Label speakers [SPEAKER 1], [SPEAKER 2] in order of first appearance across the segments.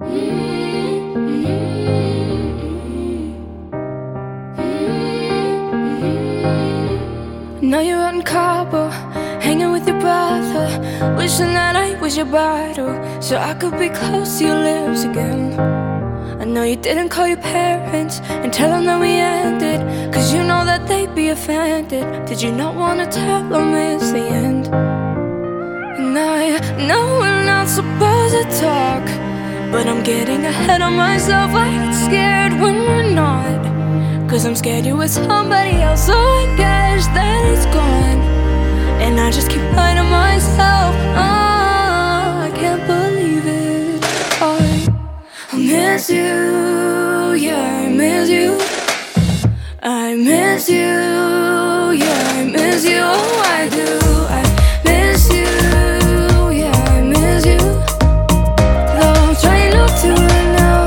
[SPEAKER 1] Now you're out in Cabo, hanging with your brother, wishing that I was your bridal, so I could be close to your lips again. I know you didn't call your parents and tell them that we ended, cause you know that they'd be offended. Did you not wanna tell them it's the end? And I know we're not supposed to talk, but I'm getting ahead of myself. I get scared when we're not, cause I'm scared you're with somebody else. So I guess that it's gone, and I just keep lying to myself. Oh, I can't believe it. I miss you, yeah, I miss you. I miss you, yeah, I miss you. Oh, I do, I miss you, yeah, I miss you. Though I'm trying not to right now.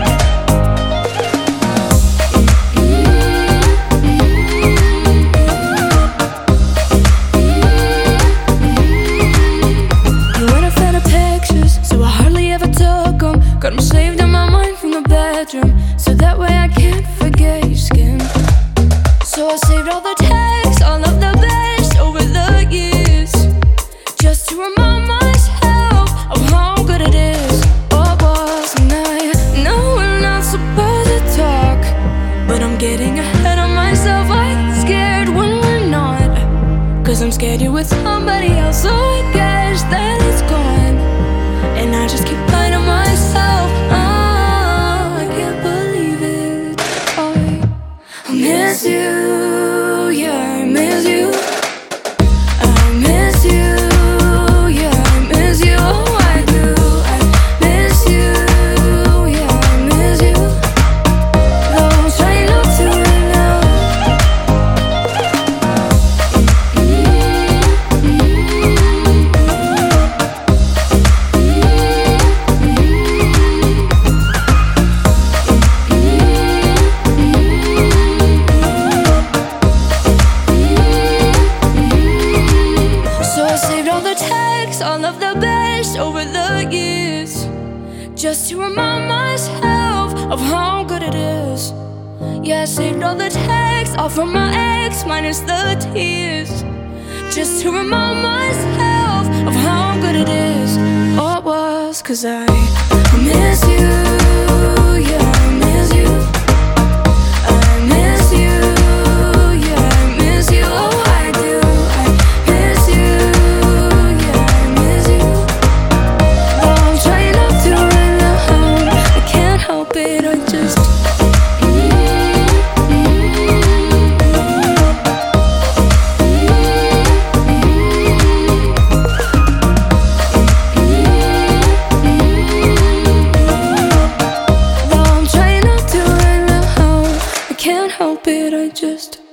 [SPEAKER 1] You weren't a fan of pictures, so I hardly ever took them. Got them saved in my mind from the bedroom, so that way I can't forget your skin. So I saved all the texts, all of the best over the years, just to remind myself of how good it is. Oh, was, and I know we're not supposed to talk, but I'm getting ahead of myself. I get scared when we're not, cause I'm scared you're with somebody else. So I guess that it's gone, and I just keep lying to myself. Oh, I can't believe it. I miss you, yeah, I miss you. I miss you, yeah, I miss you. Oh, I do, I miss you, yeah, I miss you. Though I'm trying not to right now. All of the best over the years, just to remind myself of how good it is. Yeah, I saved all the texts, all from my ex, minus the tears, just to remind myself of how good it is. Oh, it was, cause I miss you, yeah, I miss you. I miss you, yeah, I miss you. Oh, I do, I miss you. I just though I'm trying not to right now, I can't help it, I just